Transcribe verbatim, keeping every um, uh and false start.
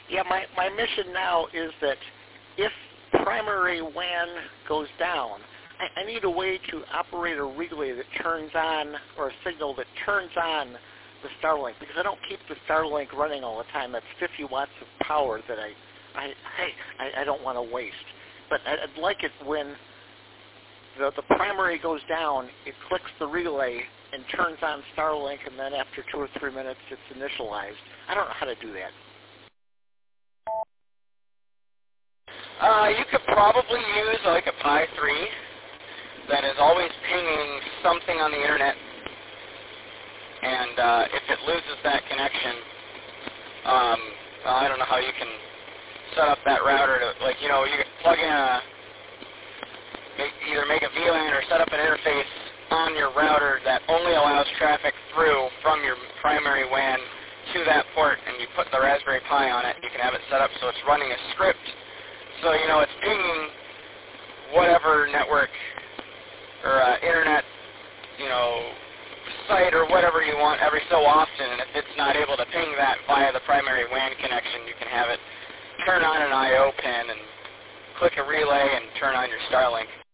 Yeah, my, my mission now is that if primary W A N goes down, I, I need a way to operate a relay that turns on, or a signal that turns on the Starlink, because I don't keep the Starlink running all the time. That's fifty watts of power that I I, I, I don't want to waste. But I'd like it when the, the primary goes down, it clicks the relay and turns on Starlink, and then after two or three minutes it's initialized. I don't know how to do that. Uh, you could probably use like a Pi three that is always pinging something on the internet, and uh, if it loses that connection, um, well, I don't know how you can set up that router to, like, you know, you could plug in a, make, either make a V LAN or set up an interface on your router that only allows traffic through from your primary W A N to that port, and you put the Raspberry Pi on it, and you can have it set up so it's running a script. So, you know, it's pinging whatever network or uh, internet, you know, site or whatever you want every so often, and if it's not able to ping that via the primary W A N connection, you can have it turn on an I O pin and click a relay and turn on your Starlink.